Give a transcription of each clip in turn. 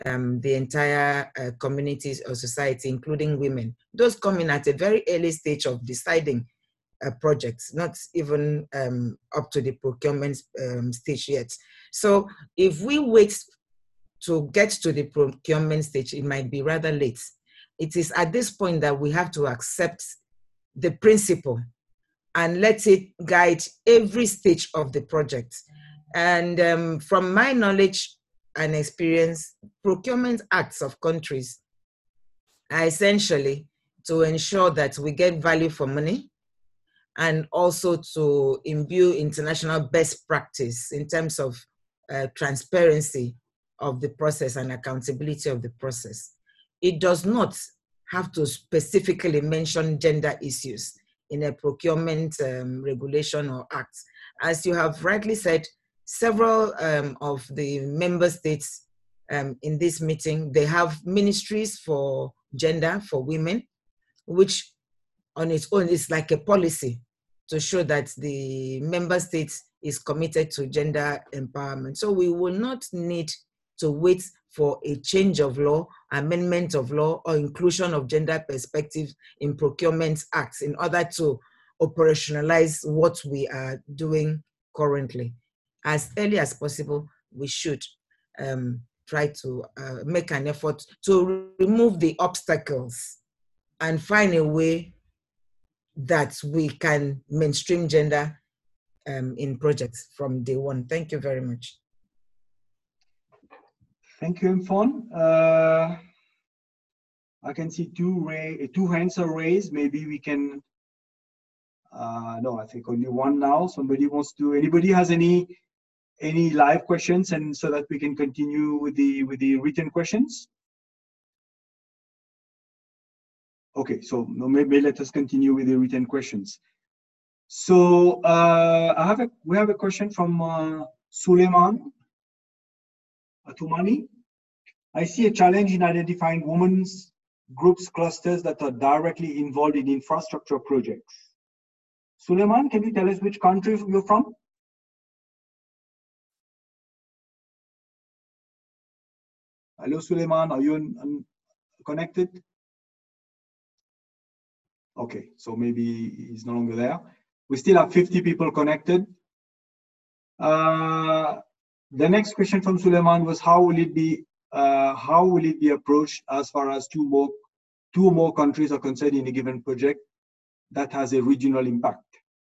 the entire communities or society, including women. Those come in at a very early stage of deciding projects, not even up to the procurement stage yet. So if we wait to get to the procurement stage, it might be rather late. It is at this point that we have to accept the principle and let it guide every stage of the project. And from my knowledge and experience, procurement acts of countries are essentially to ensure that we get value for money and also to imbue international best practice in terms of transparency of the process and accountability of the process. It does not have to specifically mention gender issues in a procurement regulation or act. As you have rightly said, several of the member states in this meeting, they have ministries for gender, for women, which on its own is like a policy to show that the member states is committed to gender empowerment. So we will not need to wait for a change of law, amendment of law, or inclusion of gender perspective in procurement acts in order to operationalize what we are doing currently. As early as possible, we should try to make an effort to remove the obstacles and find a way that we can mainstream gender in projects from day one. Thank you very much. Thank you, Mfon. I can see two hands are raised. Maybe we can, no, I think only one now. Anybody has any live questions, and so that we can continue with the written questions? Okay, so maybe let us continue with the written questions. So we have a question from Suleiman Atumani. I see a challenge in identifying women's groups clusters that are directly involved in infrastructure projects. Suleiman, can you tell us which country you're from? Hello, Suleiman, are you connected? Okay, so maybe he's no longer there. We still have 50 people connected. The next question from Suleiman was how will it be approached as far as two or more countries are concerned in a given project that has a regional impact?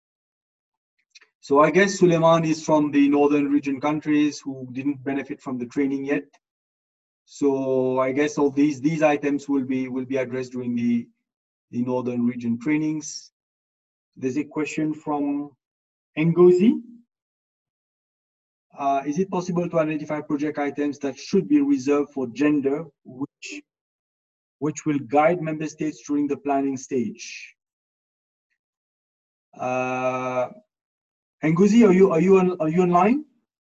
So I guess Suleiman is from the northern region countries who didn't benefit from the training yet. So I guess all these items will be addressed during the northern region trainings. There's a question from Ngozi. Is it possible to identify project items that should be reserved for gender, which will guide member states during the planning stage? Ngozi, are you online?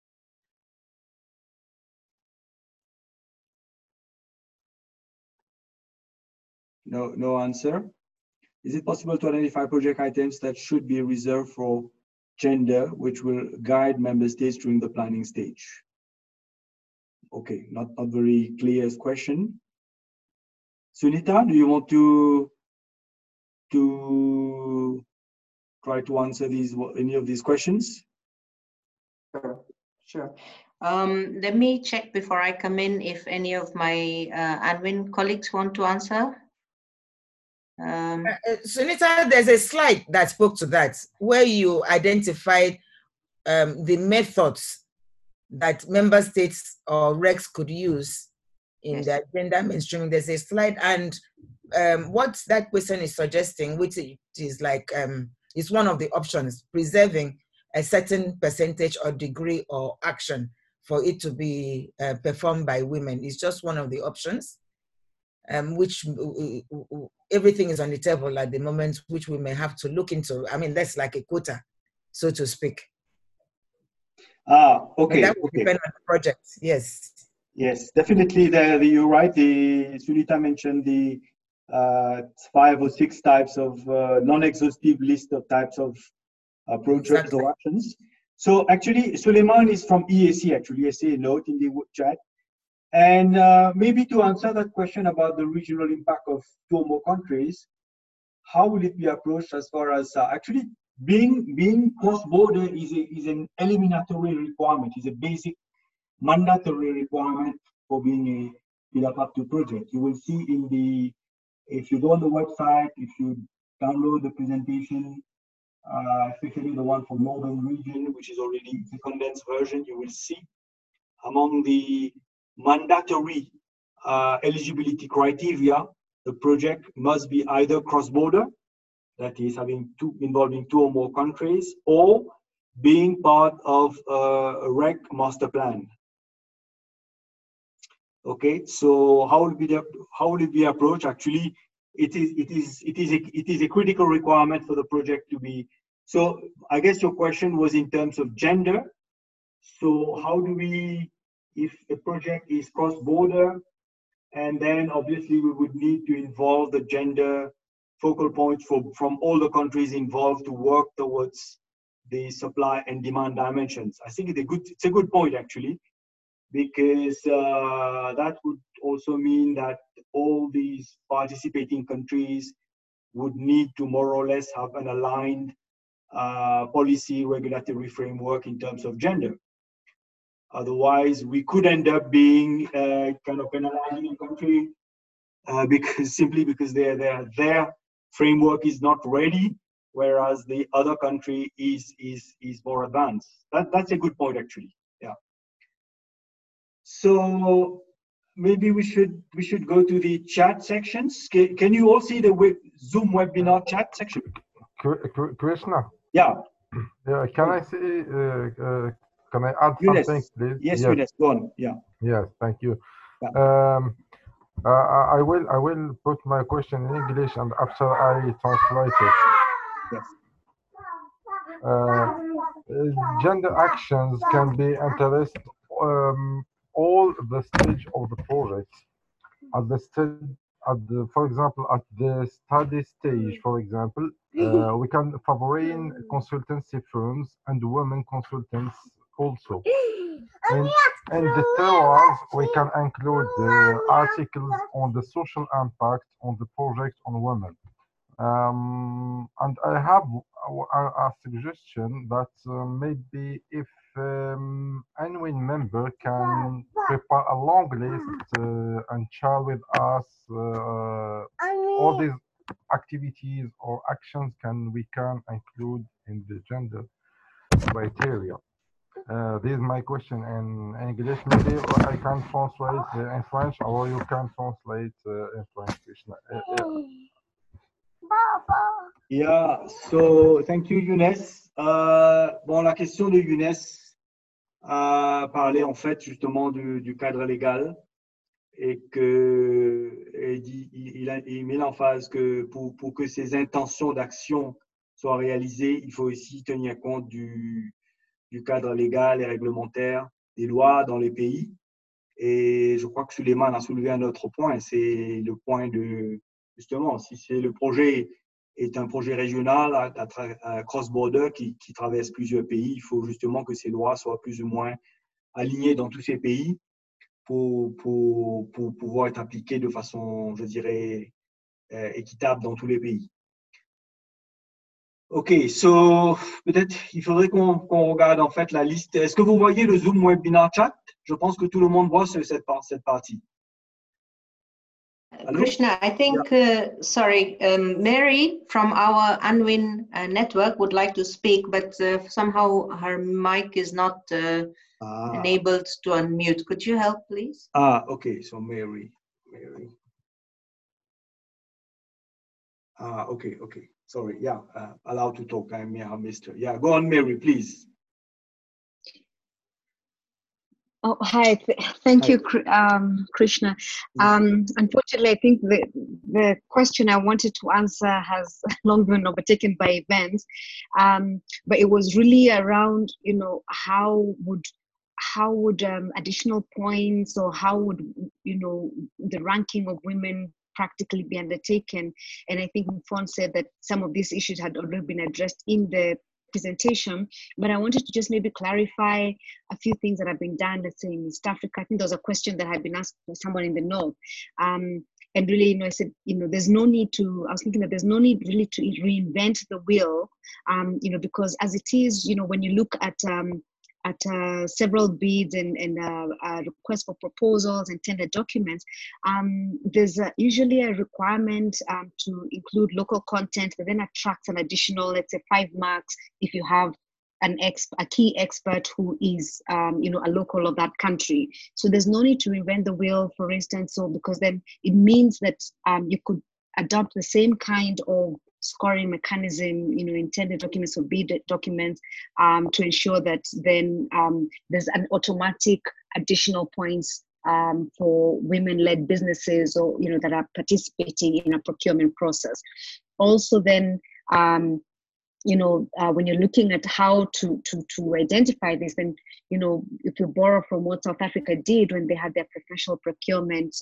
No answer. Is it possible to identify project items that should be reserved for gender, which will guide member states during the planning stage? Okay, not very clear question. Sunita, do you want to try to answer any of these questions? Sure. Let me check before I come in if any of my admin colleagues want to answer. Sunita, there's a slide that spoke to that, where you identified the methods that member states or regs could use in their gender mainstreaming. There's a slide, and what that question is suggesting, which is like, is one of the options, preserving a certain percentage or degree or action for it to be performed by women. It's just one of the options. Which everything is on the table at the moment, which we may have to look into. I mean, that's like a quota, so to speak. Okay. But that will depend on the project. Yes. Yes, definitely. You're right. Sunita mentioned the 5 or 6 types of non-exhaustive list of types of projects or actions. So actually, Suleiman is from EAC. Actually, I see a note in the chat. And maybe to answer that question about the regional impact of two or more countries, how will it be approached as far as actually being cross-border is an eliminatory requirement, is a basic mandatory requirement for being a PILAPAP2 project. You will see in the, if you go on the website, if you download the presentation, especially the one for Northern region, which is already the condensed version, you will see among the mandatory eligibility criteria, the project must be either cross-border, that is involving two or more countries, or being part of a REC master plan. Okay, so how will it be approached? Actually, it is a critical requirement for the project to be. So I guess your question was in terms of gender. So how do we, if a project is cross-border, and then obviously we would need to involve the gender focal points from all the countries involved to work towards the supply and demand dimensions. I think it's a good point actually, because that would also mean that all these participating countries would need to more or less have an aligned policy regulatory framework in terms of gender. Otherwise, we could end up being kind of penalizing a country because their framework is not ready, whereas the other country is more advanced. That's a good point actually. Yeah. So maybe we should go to the chat sections. Can you all see the Zoom webinar chat section? Krishna. Yeah. Can I see? Can I add something, please? Yes, Younes, go on. Yeah. Yes, thank you. Yeah. I will put my question in English, and after I translate it. Yes. Gender actions can be interest all the stage of the project. For example, at the study stage, for example, we can favor consultancy firms and women consultants also. And the terroirs, we can include the articles on the social impact on the project on women. And I have a suggestion that maybe if Anwin member can prepare a long list and share with us all these activities or actions we can include in the gender criteria. This is my question in English. Maybe I can translate in French, or you can translate in French. Yeah, so thank you, Younes. Bon, la question de Younes parlait en fait justement du cadre légal et il met l'emphase que pour que ces intentions d'action soient réalisées, il faut aussi tenir compte du cadre légal et réglementaire, des lois dans les pays. Et je crois que Suleiman a soulevé un autre point, c'est le point de, justement, si c'est le projet est un projet régional à cross-border qui traverse plusieurs pays, il faut justement que ces lois soient plus ou moins alignées dans tous ces pays pour pouvoir être appliquées de façon, je dirais, équitable dans tous les pays. Ok, so peut-être il faudrait qu'on regarde en fait la liste. Est-ce que vous voyez le Zoom Webinar Chat? Je pense que tout le monde voit cette partie. Krishna, I think, sorry, Mary from our Unwin network would like to speak, but somehow her mic is not enabled to unmute. Could you help, please? Okay, so Mary. Okay. Sorry, yeah, allowed to talk. I may have missed her. Yeah, go on, Mary, please. Oh, hi. Thank you, Krishna. Unfortunately, I think the question I wanted to answer has long been overtaken by events, but it was really around, how would additional points, or how would, the ranking of women practically be undertaken? And I think Mfon said that some of these issues had already been addressed in the presentation, but I wanted to just maybe clarify a few things that have been done, let's say in East Africa. I think there was a question that had been asked by someone in the North. And really, you know, I said, you know, there's no need to, I was thinking that there's no need really to reinvent the wheel, you know, because as it is, you know, when you look at several bids and requests for proposals and tender documents, there's usually a requirement to include local content that then attracts an additional, let's say, 5 marks if you have a key expert who is, you know, a local of that country. So there's no need to reinvent the wheel, for instance, so because then it means that you could adopt the same kind of scoring mechanism, you know, in tender documents or bid documents to ensure that then there's an automatic additional points for women-led businesses or, you know, that are participating in a procurement process. Also then, you know, when you're looking at how to identify this, then, you know, if you borrow from what South Africa did when they had their professional procurement,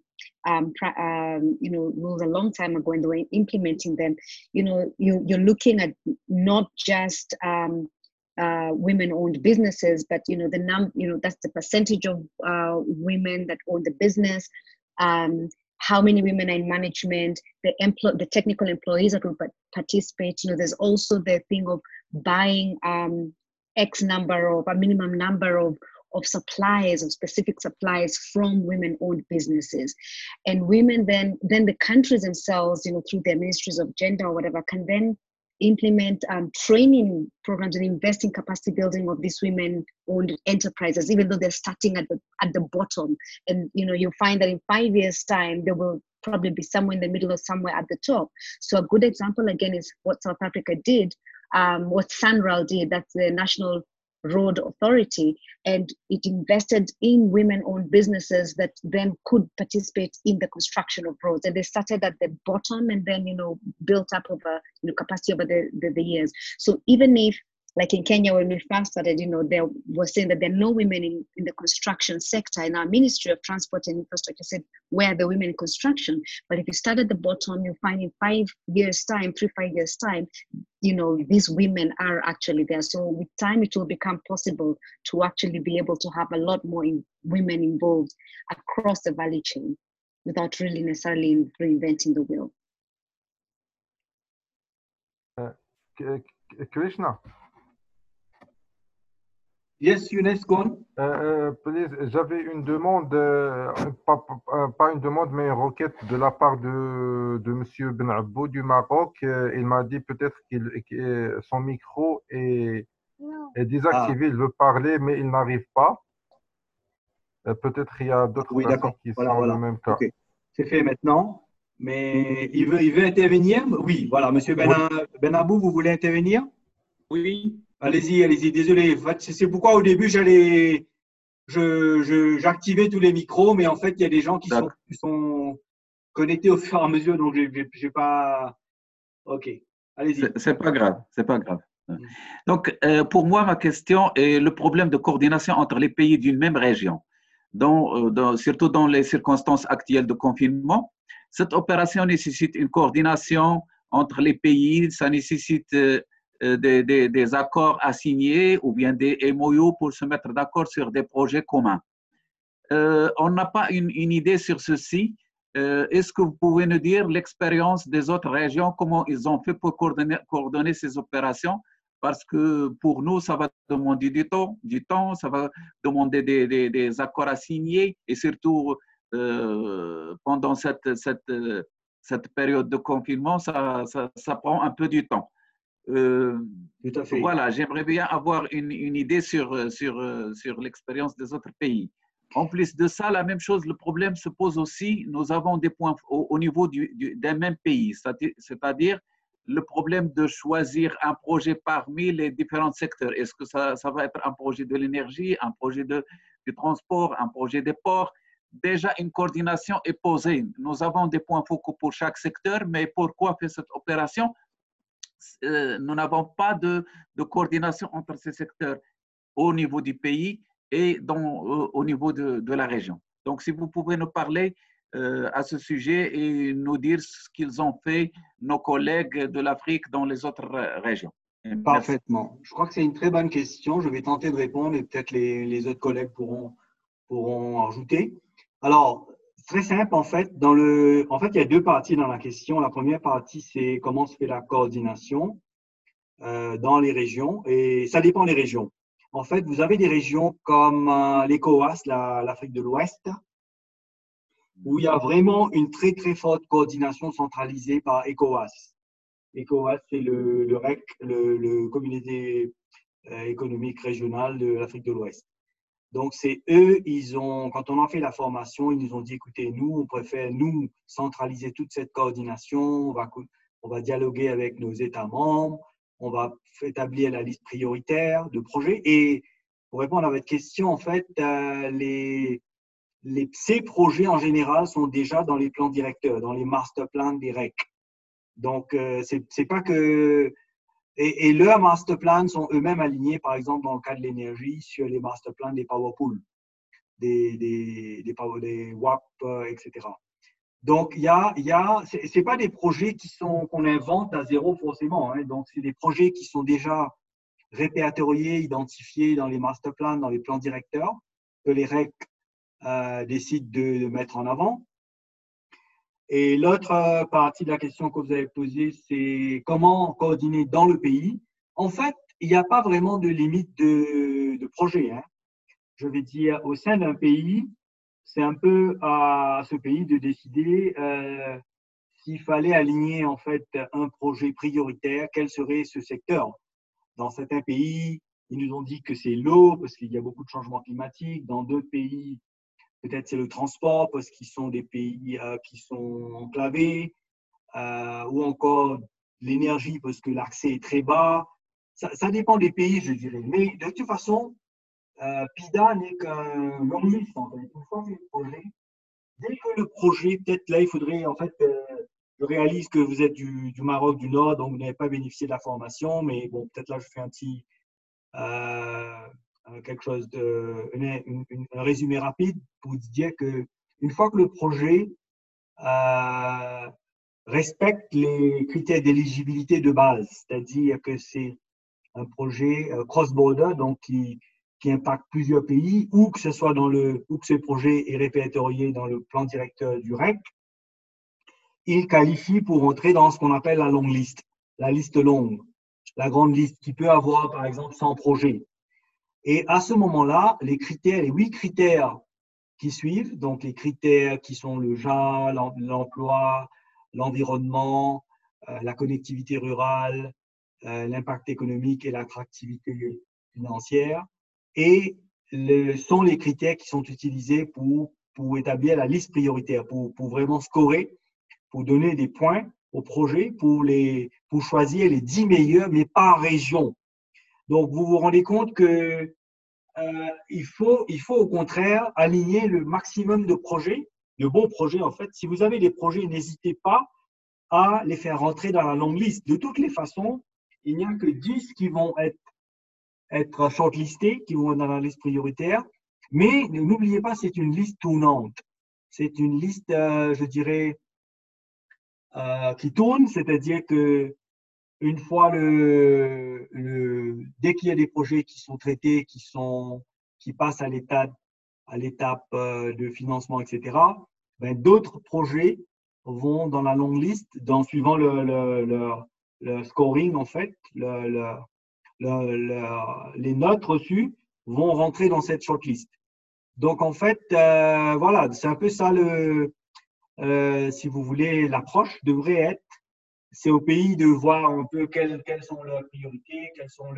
you know, rules a long time ago and they were implementing them, you know, you're looking at not just women-owned businesses, but, you know, you know, that's the percentage of women that own the business. How many women are in management, the technical employees that will participate. You know, there's also the thing of buying X number of a minimum number of suppliers, of specific suppliers from women-owned businesses. And women then the countries themselves, you know, through their ministries of gender or whatever, can then implement training programs and invest in capacity building of these women-owned enterprises, even though they're starting at the bottom. And, you know, you'll find that in 5 years' time, there will probably be somewhere in the middle or somewhere at the top. So a good example, again, is what South Africa did, what SANRAL did, that's the National Road Authority, and it invested in women-owned businesses that then could participate in the construction of roads. And they started at the bottom and then, you know, built up over, you know, capacity over the years. So even if, like in Kenya, when we first started, you know, they were saying that there are no women in the construction sector. In our Ministry of Transport and Infrastructure said, where are the women in construction? But if you start at the bottom, you'll find in 5 years' time, 3-5 years' time, you know, these women are actually there. So with time, it will become possible to actually be able to have a lot more women involved across the value chain without really necessarily reinventing the wheel. Krishna. Yes, Younes, go on. Please, j'avais une demande, pas une demande, mais une requête de la part de Monsieur Ben Abou du Maroc. Il m'a dit peut-être que son micro est désactivé, il veut parler, mais il n'arrive pas. Peut-être il y a d'autres personnes qui sont dans le même cas. Okay. C'est fait maintenant, mais il veut intervenir. Oui, voilà, Monsieur Ben Abou, vous voulez intervenir? Oui. Allez-y, désolé. C'est pourquoi au début, j'activais tous les micros, mais en fait, il y a des gens qui sont connectés au fur et à mesure, donc j'ai pas… Ok, allez-y. C'est pas grave, c'est pas grave. Donc, pour moi, ma question est le problème de coordination entre les pays d'une même région, surtout dans les circonstances actuelles de confinement. Cette opération nécessite une coordination entre les pays, ça nécessite des accords à signer ou bien des MOU pour se mettre d'accord sur des projets communs. On n'a pas une idée sur ceci. Est-ce que vous pouvez nous dire l'expérience des autres régions, comment ils ont fait pour coordonner ces opérations? Parce que pour nous, ça va demander du temps, ça va demander des accords à signer et surtout pendant cette période de confinement, ça prend un peu du temps. Tout à fait. Voilà, j'aimerais bien avoir une idée sur l'expérience des autres pays. En plus de ça, la même chose, le problème se pose aussi, nous avons des points au niveau d'un même pays, c'est-à-dire le problème de choisir un projet parmi les différents secteurs. Est-ce que ça va être un projet de l'énergie, un projet du transport, un projet des ports? Déjà, une coordination est posée. Nous avons des points focaux pour chaque secteur, mais pourquoi faire cette opération? Nous n'avons pas de coordination entre ces secteurs au niveau du pays et au niveau de la région. Donc, si vous pouvez nous parler à ce sujet et nous dire ce qu'ils ont fait, nos collègues de l'Afrique dans les autres régions. Merci. Parfaitement. Je crois que c'est une très bonne question. Je vais tenter de répondre et peut-être les autres collègues pourront ajouter. Alors, très simple, en fait, il y a deux parties dans la question. La première partie, c'est comment se fait la coordination dans les régions, et ça dépend des régions. En fait, vous avez des régions comme l'ECOWAS, l'Afrique de l'Ouest, où il y a vraiment une très, très forte coordination centralisée par ECOWAS. ECOWAS, c'est le REC, le Communauté économique régionale de l'Afrique de l'Ouest. Donc, c'est eux, quand on a fait la formation, ils nous ont dit, écoutez, nous, on préfère, nous, centraliser toute cette coordination, on va dialoguer avec nos États membres, on va établir la liste prioritaire de projets. Et pour répondre à votre question, en fait, ces projets, en général, sont déjà dans les plans directeurs, dans les master plans des REC. Donc, c'est pas que… Et leurs master plans sont eux-mêmes alignés, par exemple, dans le cas de l'énergie, sur les master plans des power pools, des WAP, etc. Donc, c'est pas des projets qu'on invente à zéro forcément. Hein. Donc, c'est des projets qui sont déjà répertoriés, identifiés dans les master plans, dans les plans directeurs, que les REC décident de mettre en avant. Et l'autre partie de la question que vous avez posée, c'est comment coordonner dans le pays. En fait, il n'y a pas vraiment de limite de projet. Hein. Je vais dire, au sein d'un pays, c'est un peu à ce pays de décider s'il fallait aligner en fait un projet prioritaire, quel serait ce secteur. Dans certains pays, ils nous ont dit que c'est l'eau parce qu'il y a beaucoup de changements climatiques. Dans d'autres pays, peut-être c'est le transport parce qu'ils sont des pays qui sont enclavés, ou encore l'énergie parce que l'accès est très bas. Ça dépend des pays, je dirais. Mais de toute façon, PIDA n'est qu'un long liste, en fait. Une fois que le projet, dès que le projet, peut-être là, il faudrait, en fait, je réalise que vous êtes du Maroc du Nord, donc vous n'avez pas bénéficié de la formation, mais bon, peut-être là, je fais un petit, quelque chose un résumé rapide pour dire que une fois que le projet respecte les critères d'éligibilité de base, c'est-à-dire que c'est un projet cross-border, donc qui impacte plusieurs pays, ou que ce soit ou que ce projet est répertorié dans le plan directeur du REC, il qualifie pour entrer dans ce qu'on appelle la longue liste, la liste longue, la grande liste qui peut avoir par exemple 100 projets. Et à ce moment-là, les 8 critères qui suivent, donc les critères qui sont le genre, l'emploi, l'environnement, la connectivité rurale, l'impact économique et l'attractivité financière, et sont les critères qui sont utilisés pour établir la liste prioritaire, pour vraiment scorer, pour donner des points au projet, pour choisir les 10 meilleurs, mais par région. Donc, vous vous rendez compte que il faut au contraire aligner le maximum de projets, de bons projets en fait. Si vous avez des projets, n'hésitez pas à les faire rentrer dans la longue liste. De toutes les façons, il n'y a que 10 qui vont être shortlistés, qui vont être dans la liste prioritaire. Mais n'oubliez pas, c'est une liste tournante. C'est une liste, je dirais, qui tourne, c'est-à-dire que une fois dès qu'il y a des projets qui sont traités, qui passent à l'étape de financement, etc., ben, d'autres projets vont dans la longue liste, suivant le scoring, en fait, les notes reçues vont rentrer dans cette shortlist. Donc, en fait, voilà, c'est un peu ça si vous voulez, l'approche devrait être, c'est au pays de voir un peu quelles sont leurs priorités, quels sont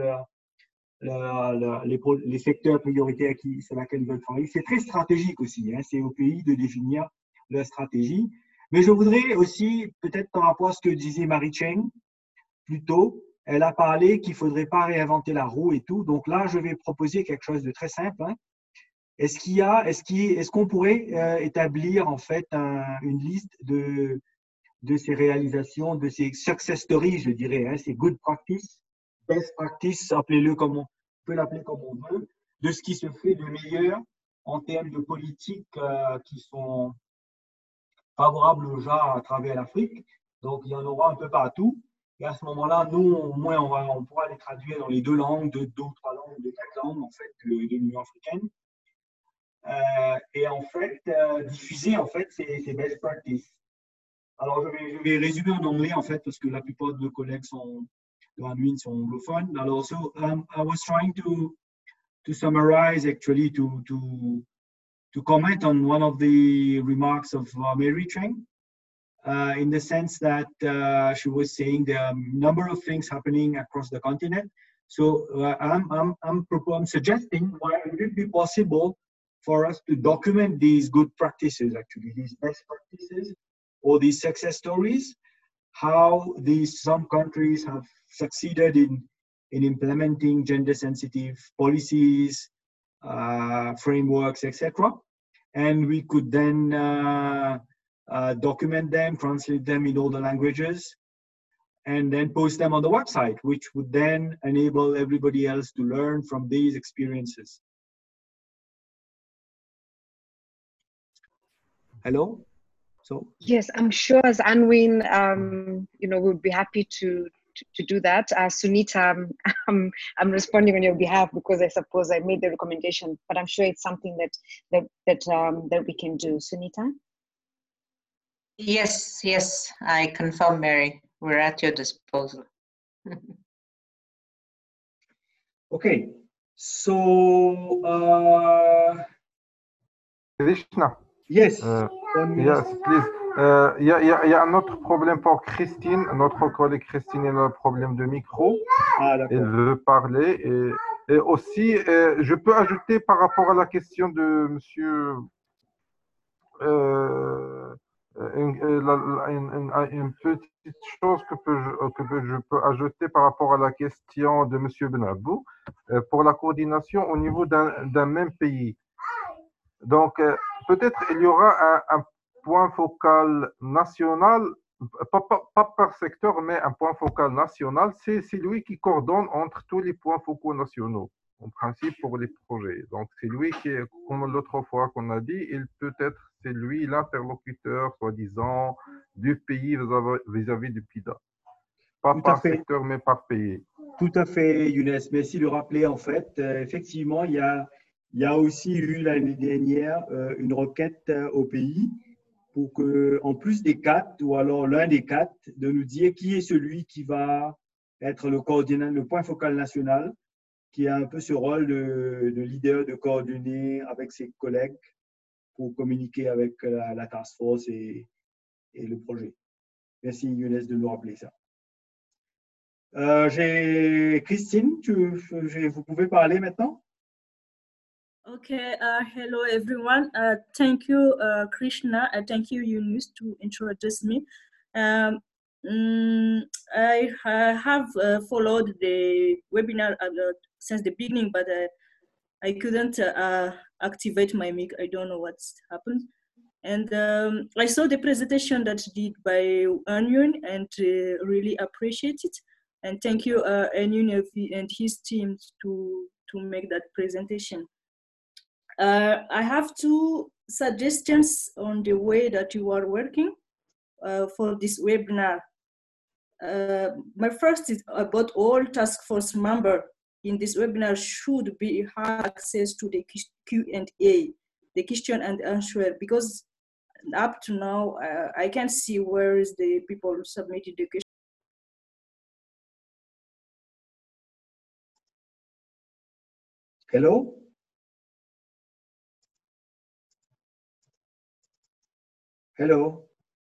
les secteurs prioritaires sur lesquels ils veulent travailler. C'est très stratégique aussi, hein, c'est au pays de définir leur stratégie. Mais je voudrais aussi, peut-être par rapport à ce que disait Marie Cheng plus tôt, elle a parlé qu'il ne faudrait pas réinventer la roue et tout. Donc là, je vais proposer quelque chose de très simple. Hein. Est-ce qu'on pourrait établir en fait une liste de ces réalisations, de ces success stories, je dirais, hein, ces good practice, best practice, appelez-le on peut l'appeler comme on veut, de ce qui se fait de meilleur en termes de politiques qui sont favorables aux gens à travers l'Afrique. Donc, il y en aura un peu partout. Et à ce moment-là, nous, au moins, on pourra les traduire dans les deux langues, deux ou trois langues, deux, quatre langues, en fait, de l'Union africaine. Et en fait, diffuser, en fait, ces best practices. Alors, je vais résumer en anglais, en fait, parce que la plupart de nos collègues de Anwin sont anglophones. Alors, so I was trying to summarize, actually, to comment on one of the remarks of Mary Cheng, in the sense that she was saying there are a number of things happening across the continent. So I'm suggesting why would it be possible for us to document these good practices, actually, these best practices, or these success stories, how some countries have succeeded in implementing gender-sensitive policies, frameworks, etc. And we could then document them, translate them in all the languages, and then post them on the website, which would then enable everybody else to learn from these experiences. Hello? So yes, I'm sure as Anwin, you know, we'll be happy to do that. Sunita, I'm responding on your behalf because I suppose I made the recommendation, but I'm sure it's something that we can do. Sunita? Yes, I confirm, Mary. We're at your disposal. Okay, so Krishna. Yes. Yes, please. Il y a un autre problème pour Christine. Notre collègue Christine, elle a un problème de micro. Ah, d'accord. Elle veut parler. Et aussi, je peux ajouter par rapport à la question de monsieur une petite chose que je peux ajouter par rapport à la question de monsieur Benabou pour la coordination au niveau d'un même pays. Donc, peut-être il y aura un point focal national, pas par secteur, mais un point focal national. C'est lui qui coordonne entre tous les points focaux nationaux, en principe pour les projets. Donc, c'est lui qui, comme l'autre fois qu'on a dit, c'est lui l'interlocuteur, soi-disant, du pays vis-à-vis du PIDA. Pas par secteur, mais par pays. Tout à fait, Younes. Merci de le rappeler. En fait, effectivement, il y a aussi eu l'année dernière une requête au pays pour que, en plus des 4, ou alors l'un des 4, de nous dire qui est celui qui va être le point focal national, qui a un peu ce rôle de leader, de coordonner avec ses collègues pour communiquer avec la task force et le projet. Merci Younes de nous rappeler ça. J'ai Christine, vous pouvez parler maintenant? Okay, hello everyone. Thank you, Krishna. Thank you, Yunus, to introduce me. I have followed the webinar since the beginning, but I couldn't activate my mic. I don't know what's happened. And I saw the presentation that did by Anwin and really appreciate it. And thank you, Anwin and his team to make that presentation. I have 2 suggestions on the way that you are working for this webinar. My first is about all task force members in this webinar should have access to the Q&A, the question and answer, because up to now, I can't see where is the people submitted the question. Hello? Hello?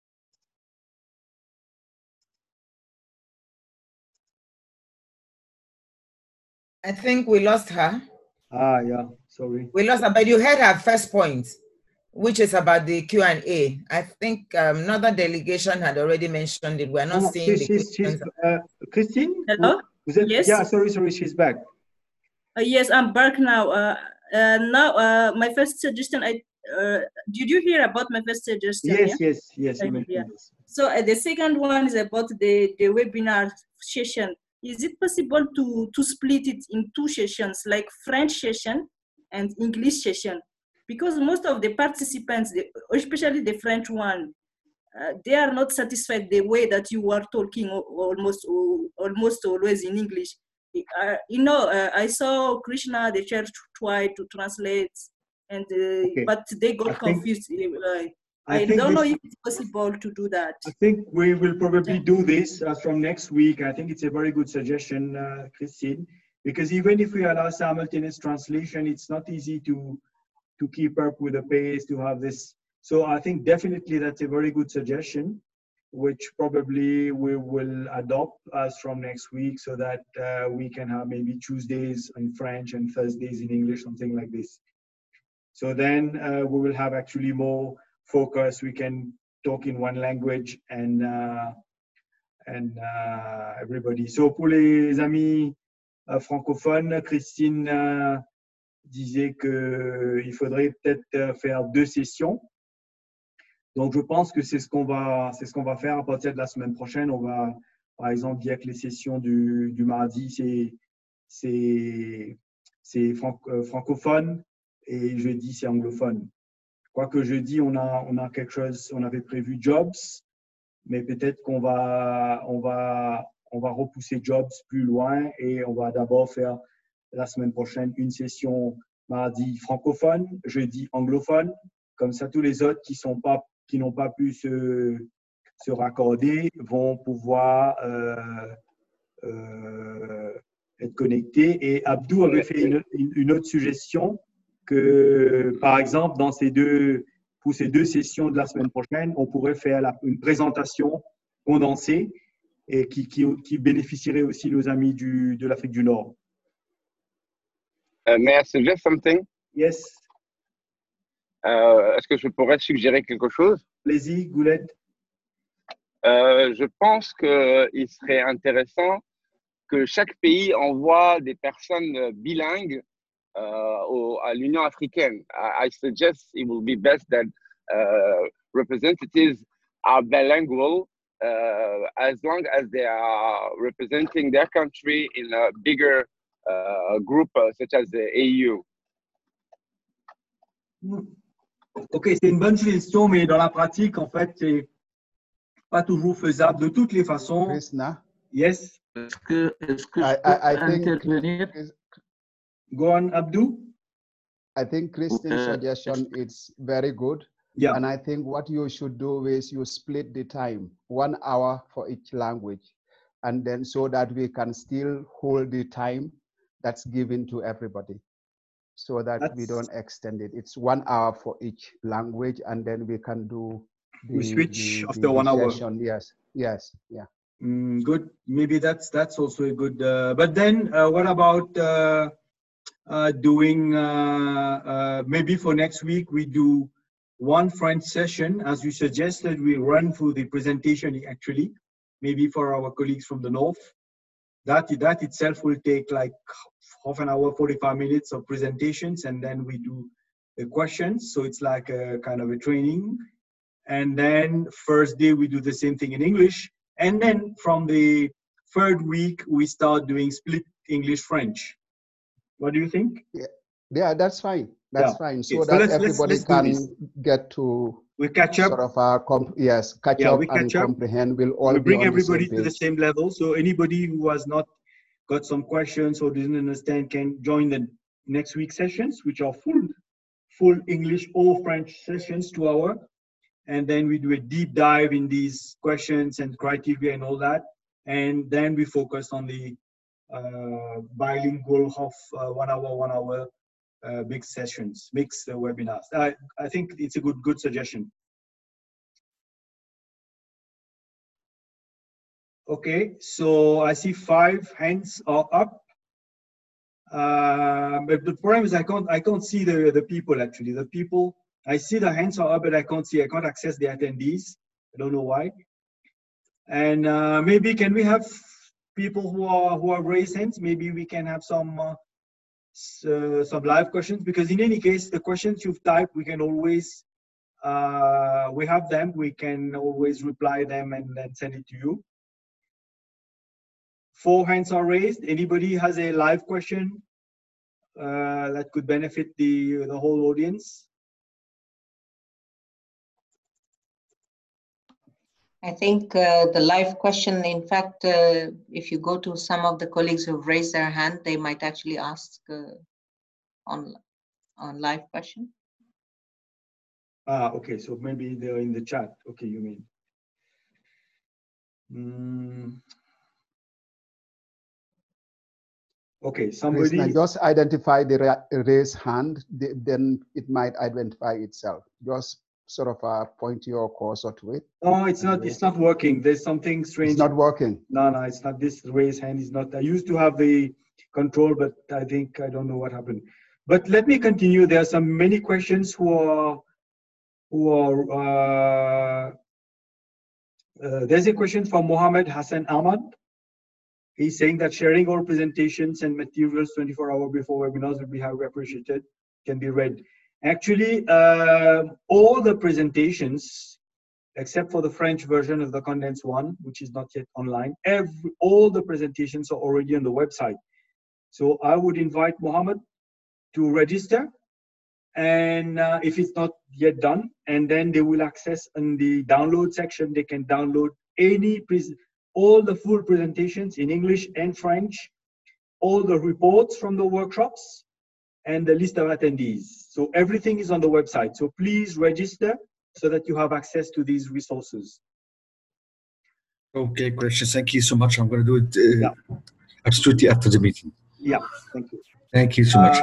I think we lost her. Ah, yeah, sorry. We lost her, but you heard her first point, which is about the Q&A. I think another delegation had already mentioned it. We're not seeing the questions. Christine? Hello? Yes? Yeah, sorry, she's back. Yes, I'm back now. Now, my first suggestion, did you hear about my first suggestion? Yes, you mentioned this. So the second one is about the webinar session. Is it possible to split it in 2 sessions, like French session and English session? Because most of the participants, especially the French one, they are not satisfied the way that you are talking almost always in English. I saw Krishna, the church tried to translate, and but they got confused. I don't know if it's possible to do that. I think we will probably do this from next week. I think it's a very good suggestion, Christine, because even if we allow simultaneous translation, it's not easy to keep up with the pace, to have this. So I think definitely that's a very good suggestion, which probably we will adopt as from next week, so that we can have maybe Tuesdays in French and Thursdays in English, something like this. So then we will have actually more focus. We can talk in one language and everybody. So pour les amis francophones, Christine disait qu'il faudrait peut-être faire 2 sessions. Donc je pense que c'est ce qu'on va faire à partir de la semaine prochaine. On va par exemple dire que les sessions du mardi c'est francophone et jeudi c'est anglophone. Quoique jeudi on a quelque chose, on avait prévu Jobs, mais peut-être qu'on va repousser Jobs plus loin et on va d'abord faire la semaine prochaine une session mardi francophone, jeudi anglophone. Comme ça, tous les autres qui n'ont pas pu se raccorder vont pouvoir être connectés. Et Abdou avait fait une autre suggestion que, par exemple, pour ces 2 sessions de la semaine prochaine, on pourrait faire une présentation condensée et qui bénéficierait aussi nos amis de l'Afrique du Nord. May I suggest something? Yes. Est-ce que je pourrais suggérer quelque chose? Allez-y, Gouled. Je pense qu'il serait intéressant que chaque pays envoie des personnes bilingues à l'Union africaine. I suggest it will be best that representatives are bilingual as long as they are representing their country in a bigger group such as the AU. Ok, c'est une bonne suggestion, mais dans la pratique, en fait, c'est pas toujours faisable. De toutes les façons. Krishna? Yes. Est-ce que I think intervenir? Go on, Abdou. I think Christine's suggestion is very good. Yeah. And I think what you should do is you split the time, 1 hour for each language, and then so that we can still hold the time that's given to everybody, so that we don't extend it. It's 1 hour for each language, and then we can do we switch after 1 hour. Session. Yes, yeah. Good. Maybe that's also a good. But then, what about doing? Maybe for next week we do 1 French session, as you suggested. We run through the presentation actually, maybe for our colleagues from the north. That itself will take like half an hour, 45 minutes of presentations, and then we do the questions. So it's like a kind of a training. And then first day we do the same thing in English. And then from the 3rd week, we start doing split English-French. What do you think? Yeah, that's fine. That's fine. So, so that everybody can get to catch up. Sort of catch up and comprehend. We'll all bring everybody to the same level. So anybody who has not got some questions or didn't understand can join the next week's sessions, which are full English or French sessions, 2 hours. And then we do a deep dive in these questions and criteria and all that. And then we focus on the bilingual half 1 hour big sessions, mixed webinars. I think it's a good suggestion. Okay, so I see 5 hands are up. But the problem is I can't see the people actually. The people, I see the hands are up, but I can't access the attendees. I don't know why. And maybe can we have people who are raised hands? Maybe we can have some live questions, because in any case, the questions you've typed, we can always, we have them, we can always reply them and then send it to you. 4 hands are raised. Anybody has a live question that could benefit the whole audience? I think the live question, in fact, if you go to some of the colleagues who've raised their hand, they might actually ask on live question. Okay, so maybe they're in the chat. Okay, you mean. Okay, somebody. Krishna, just identify the raised hand, then it might identify itself. Just sort of point your cursor to it. Oh, it's not. It's not working. There's something strange. It's not working. No, it's not. This raised hand is not. I used to have the control, but I think I don't know what happened. But let me continue. There are many questions there's a question from Mohammed Hassan Ahmad. He's saying that sharing our presentations and materials 24 hours before webinars would be highly appreciated, can be read. Actually, all the presentations, except for the French version of the condensed one, which is not yet online, all the presentations are already on the website. So I would invite Mohammed to register, and if it's not yet done, and then they will access in the download section, they can download all the full presentations in English and French, all the reports from the workshops, and the list of attendees. So everything is on the website. So please register so that you have access to these resources. Okay, Krishna, thank you so much. I'm going to do it absolutely after the meeting. Yeah, thank you. Thank you so much.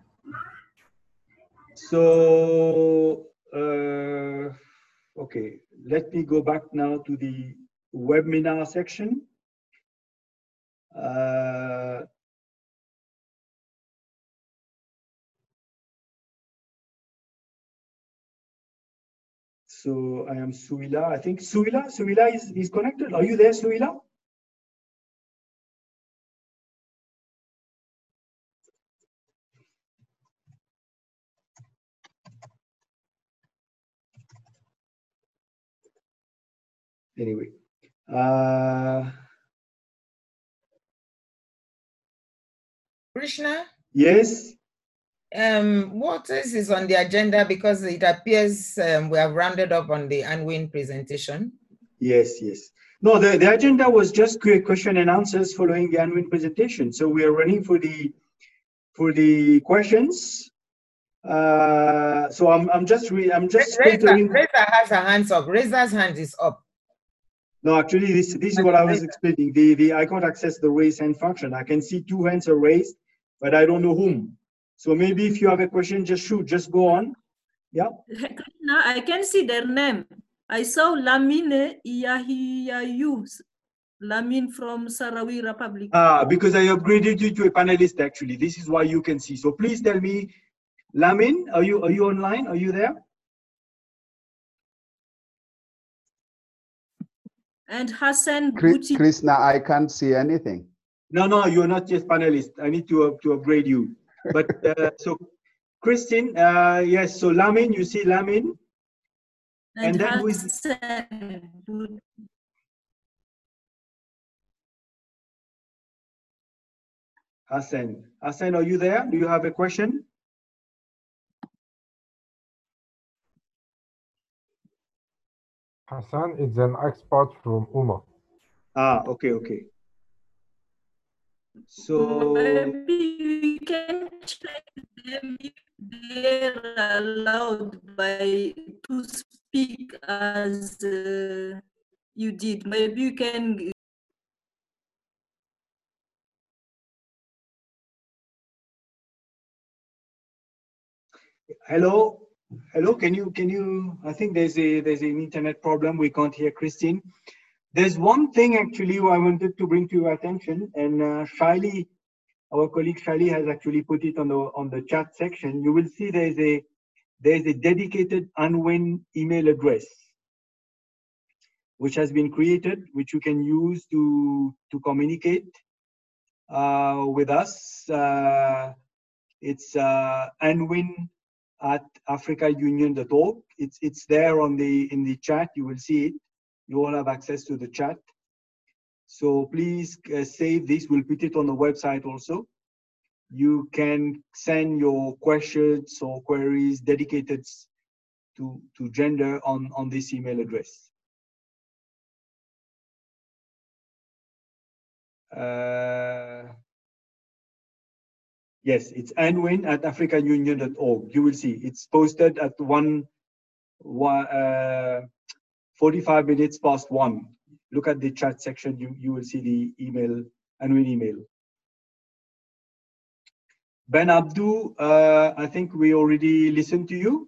Okay, let me go back now to the webinar section. So I am Suila. I think Suila is connected. Are you there, Suila? Anyway. Krishna? Yes. What is on the agenda, because it appears we have rounded up on the Anwin presentation? Yes. No, the agenda was just question and answers following the Anwin presentation. So we are running for the questions. So I'm just filtering. Reza has her hands up. Reza's hand is up. No, actually, this is what I was explaining. I can't access the raise hand function. I can see 2 hands are raised, but I don't know whom. So maybe if you have a question, just shoot, just go on. Yeah. Now I can see their name. I saw Lamine Iyahiyayu, Lamine from Sahrawi Republic. Because I upgraded you to a panelist, actually. This is why you can see. So please tell me, Lamine, are you online? Are you there? And Hassan Krishna, I can't see anything. No, you're not just panelist. I need to upgrade you. But so, Christine, yes. So Lamine, you see Lamine, and then who is Hassan? Hassan, are you there? Do you have a question? Hassan is an expert from UMA. Okay. So maybe we can check them if they're allowed to speak as you did. Maybe you can. Hello. Can you? I think there's an internet problem. We can't hear Christine. There's one thing actually I wanted to bring to your attention, and Shaili, our colleague Shaili, has actually put it on the chat section. You will see there's a dedicated Anwin email address which has been created, which you can use to communicate with us. It's anwin@africaunion.org. It's there in the chat. You will see it. You all have access to the chat. So please save this. We'll put it on the website also. You can send your questions or queries dedicated to gender on this email address. Yes, it's anwin@africanunion.org. You will see it's posted at 45 minutes past 1. Look at the chat section. You will see the email, Anwin email. Ben Abdu, I think we already listened to you.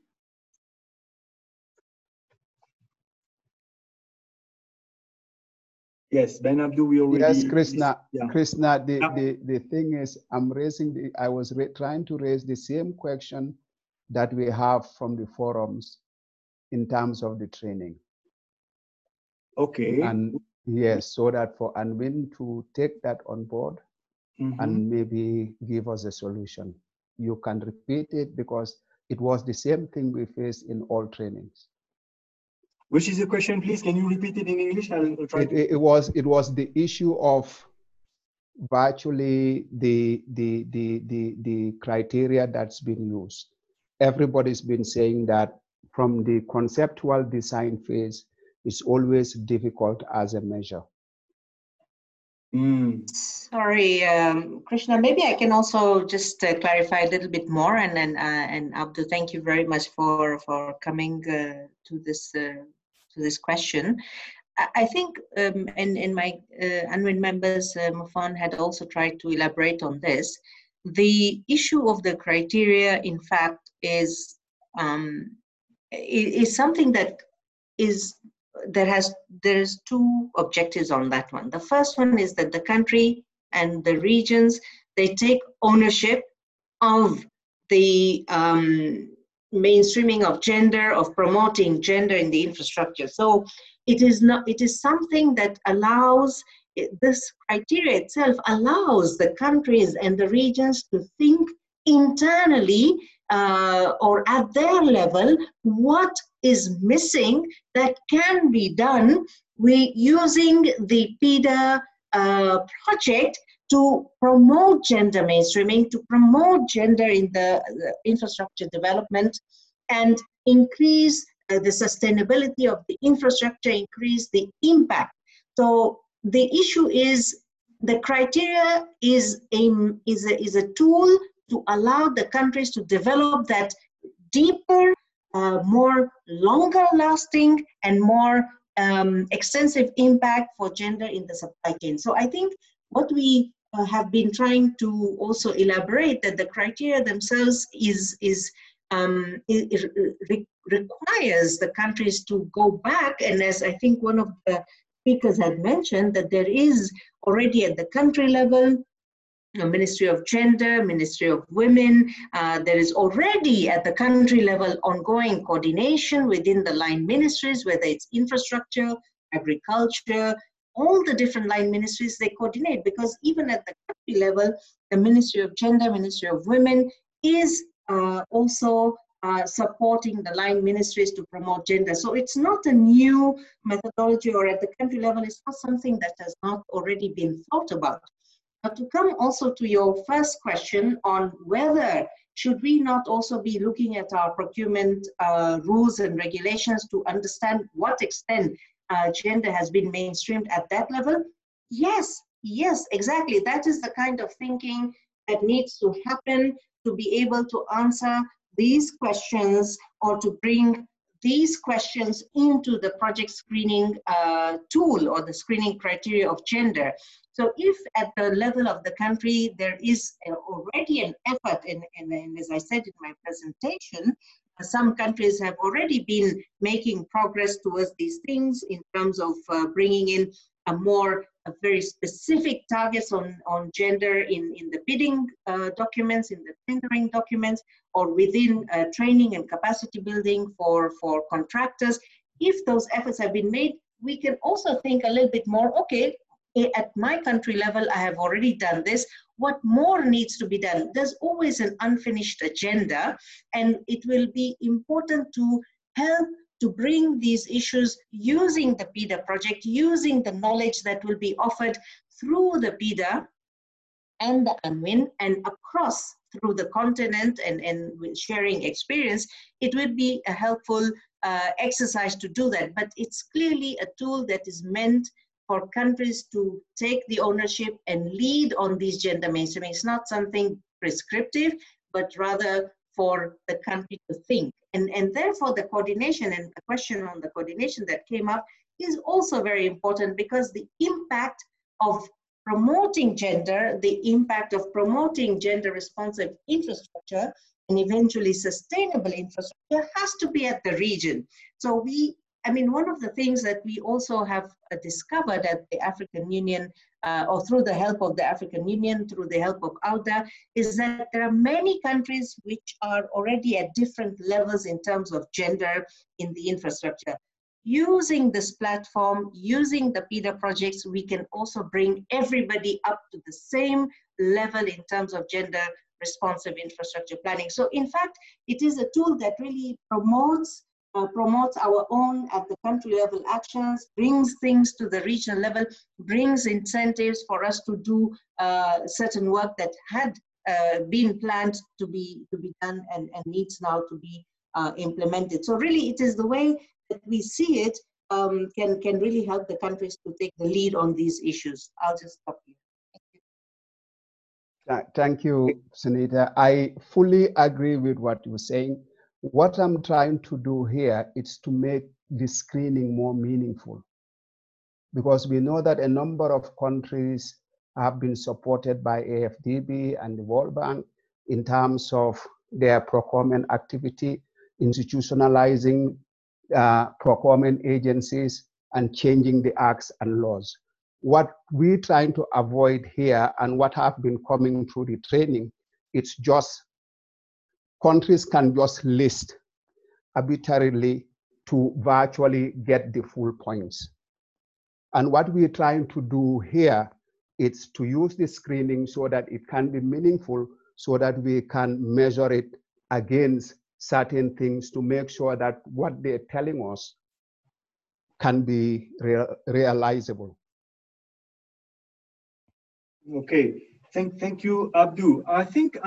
Yes, Ben Abdu, we already. Yes, Krishna. Yeah. Krishna, the thing is, I was trying to raise the same question that we have from the forums in terms of the training. Okay. And yes, so that for Anwin to take that on board and maybe give us a solution. You can repeat it because it was the same thing we faced in all trainings. Which is the question, please? Can you repeat it in English? I'll try. It was the issue of virtually the criteria that's been used. Everybody's been saying that from the conceptual design phase, it's always difficult as a measure. Sorry, Krishna, maybe I can also just clarify a little bit more, and then and Abdu, thank you very much for coming to this question. I think, and my Anwin members, Mufan had also tried to elaborate on this. The issue of the criteria, in fact, is something that there's two objectives on that one. The first one is that the country and the regions, they take ownership of the mainstreaming of gender, of promoting gender in the infrastructure. So it is something that allows, this criteria itself allows the countries and the regions to think internally or at their level what is missing that can be done with using the PIDA project to promote gender mainstreaming, to promote gender in the infrastructure development, and increase the sustainability of the infrastructure, increase the impact. So the issue is the criteria is a tool to allow the countries to develop that deeper, more longer lasting and more extensive impact for gender in the supply chain. So I think what we have been trying to also elaborate that the criteria themselves requires the countries to go back, and as I think one of the speakers had mentioned, that there is already at the country level Ministry of Gender, Ministry of Women. There is already at the country level ongoing coordination within the line ministries, whether it's infrastructure, agriculture, all the different line ministries, they coordinate, because even at the country level, the Ministry of Gender, Ministry of Women is also supporting the line ministries to promote gender. So it's not a new methodology, or at the country level, it's not something that has not already been thought about. But to come also to your first question on whether should we not also be looking at our procurement rules and regulations to understand what extent gender has been mainstreamed at that level? Yes, exactly. That is the kind of thinking that needs to happen to be able to answer these questions, or to bring these questions into the project screening tool or the screening criteria of gender. So if at the level of the country there is already an effort, and as I said in my presentation, some countries have already been making progress towards these things in terms of bringing in a very specific targets on gender in the bidding documents, in the tendering documents, or within training and capacity building for contractors. If those efforts have been made, we can also think a little bit more, okay, at my country level, I have already done this. What more needs to be done? There's always an unfinished agenda, and it will be important to help to bring these issues using the PIDA project, using the knowledge that will be offered through the PIDA and the Anwin and across through the continent, and with sharing experience. It would be a helpful exercise to do that, but it's clearly a tool that is meant for countries to take the ownership and lead on these gender mainstreaming. It's not something prescriptive, but rather for the country to think. And therefore the coordination, and the question on the coordination that came up is also very important, because the impact of promoting gender, the impact of promoting gender responsive infrastructure and eventually sustainable infrastructure has to be at the region. So one of the things that we also have discovered at the African Union, or through the help of the African Union, through the help of AUDA, is that there are many countries which are already at different levels in terms of gender in the infrastructure. Using this platform, using the PIDA projects, we can also bring everybody up to the same level in terms of gender responsive infrastructure planning. So in fact, it is a tool that really promotes our own at the country level actions, brings things to the regional level, brings incentives for us to do certain work that had been planned to be done and needs now to be implemented. So really it is the way that we see it can really help the countries to take the lead on these issues. I'll just stop here. Thank you, Sunita. I fully agree with what you're saying. What I'm trying to do here is to make the screening more meaningful, because we know that a number of countries have been supported by AFDB and the World Bank in terms of their procurement activity, institutionalizing procurement agencies and changing the acts and laws. What we're trying to avoid here, and what have been coming through the training, it's just countries can just list arbitrarily to virtually get the full points. And what we're trying to do here is to use the screening so that it can be meaningful, so that we can measure it against certain things to make sure that what they're telling us can be realizable. Okay, thank you, Abdou. I think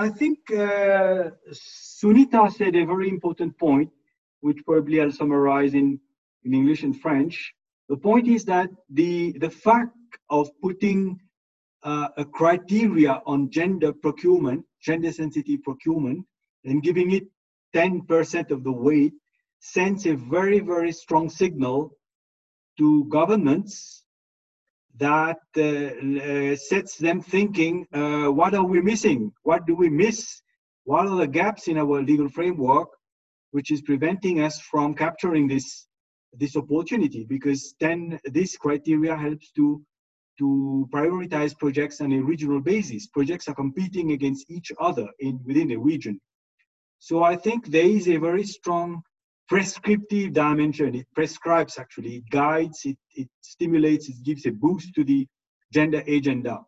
Sunita said a very important point, which probably I'll summarize in English and French. The point is that the fact of putting a criteria on gender procurement, gender sensitive procurement, and giving it 10% of the weight sends a very, very strong signal to governments that sets them thinking, what are we missing? What do we miss? What are the gaps in our legal framework which is preventing us from capturing this opportunity? Because then this criteria helps to prioritize projects on a regional basis. Projects are competing against each other within a region. So I think there is a very strong prescriptive dimension. It prescribes, actually, it guides, it stimulates, it gives a boost to the gender agenda.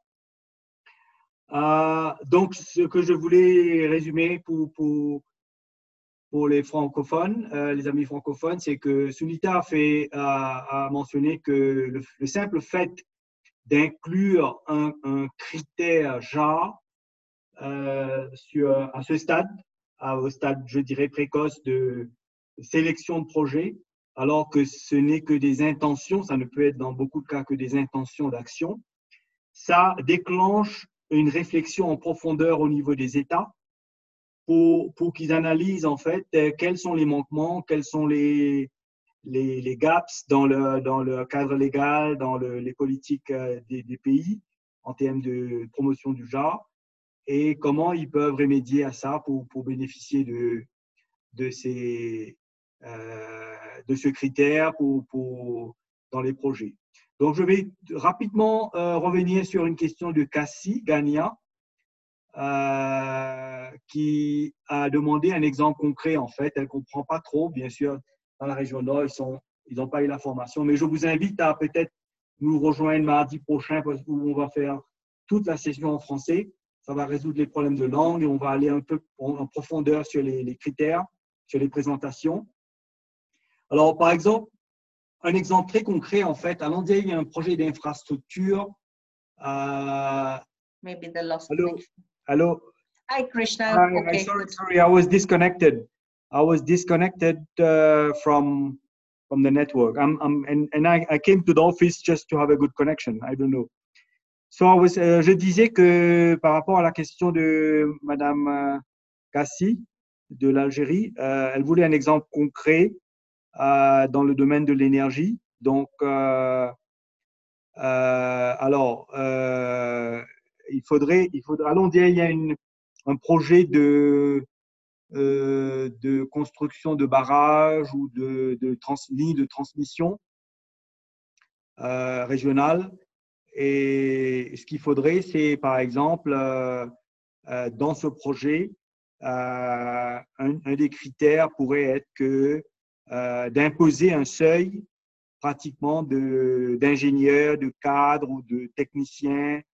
Donc, ce que je voulais résumer pour les francophones, les amis francophones, c'est que Sunita a mentionné que le simple fait d'inclure un critère JAR à ce stade, au stade, je dirais, précoce de sélection de projets, alors que ce n'est que des intentions, ça ne peut être dans beaucoup de cas que des intentions d'action, ça déclenche une réflexion en profondeur au niveau des États pour qu'ils analysent en fait quels sont les manquements, quels sont les gaps dans le cadre légal, dans les politiques des pays en termes de promotion du genre, et comment ils peuvent remédier à ça pour bénéficier de ce critère dans les projets. Donc, je vais rapidement revenir sur une question de Cassie Gania, qui a demandé un exemple concret. En fait, elle ne comprend pas trop, bien sûr, dans la région nord, ils n'ont pas eu la formation, mais je vous invite à peut-être nous rejoindre mardi prochain, où on va faire toute la session en français. Ça va résoudre les problèmes de langue et on va aller un peu en profondeur sur les critères, sur les présentations. Alors, par exemple, un exemple très concret, en fait, à Landier, il y a un projet d'infrastructure. Maybe the lost Hello. connection. Hello. Hi, Krishna. Hi, Okay. sorry, I was disconnected. I was disconnected from from the network. I came to the office just to have a good connection. I don't know. So je disais que par rapport à la question de Madame Kassi de l'Algérie, elle voulait un exemple concret dans le domaine de l'énergie. Donc, il faudrait, allons dire, il y a un projet de construction de barrages ou de lignes de transmission régionale. Et ce qu'il faudrait, c'est par exemple, dans ce projet, un des critères pourrait être d'imposer un seuil pratiquement d'ingénieurs, de cadres ou de techniciens